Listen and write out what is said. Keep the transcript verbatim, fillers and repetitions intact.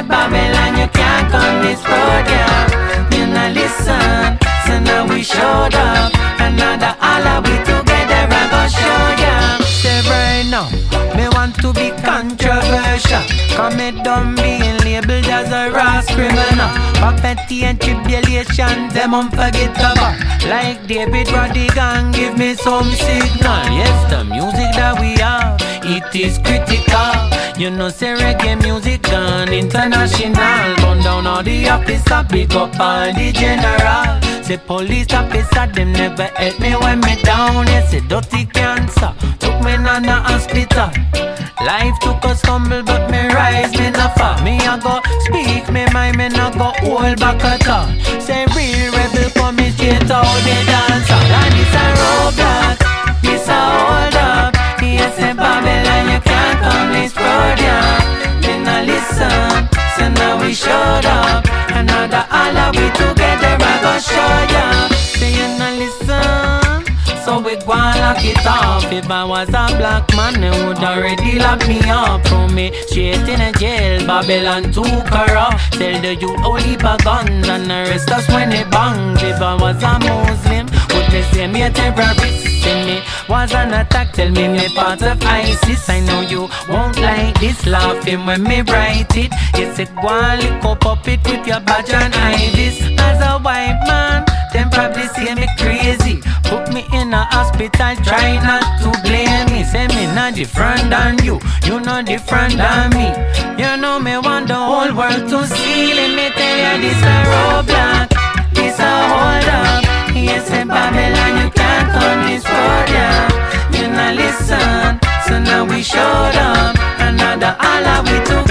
Babylon, you can't come this road, yeah. You not listen, so now we showed up. Another holla, we together, I go show ya. Say right now, me want to be controversial. Come it done being labeled as a rash criminal. Poverty and tribulation, them unforgettable. Like David Rodigan, give me some signal. Yes, the music that we have, it is critical. You know, say reggae music gone international. Burn down all the officer, pick up all the general. Say police officer, them never help me when me down. Yes, say dirty cancer, took me in the hospital. Life took us stumble, but me rise, me no fall. Me a go speak, me mind, me no go hold back at all. Say real rebel come me straight out the dance. And this a roadblock, this a hold up. Yes, say Babylon, you can't come this road, yeah. Me no listen, so now we showed up. Another holla, we together, I go show ya. Say you no listen, so we go and lock it off. If I was a black man, they would already lock me up. Throw me straight in a jail, Babylon too corrupt. Tell the youth all heap of guns and arrest us when they bang. If I was a Muslim, would they say me a terrorist? Say me was an attack, tell me me part of ISIS. I know you won't like this, laughing when me write it. Yes, it go and lick up up it with your badge and Ibis. As a white man, them probably say me crazy. Put me in a hospital, try not to blame me. Say me not different than you, you not different than me. You know me want the whole world to see. Let me tell you this a roadblock, this a hold up. Yes, say Babylon, you can't come this road, yeah. You not listen, so now we showed up. Another holla, we took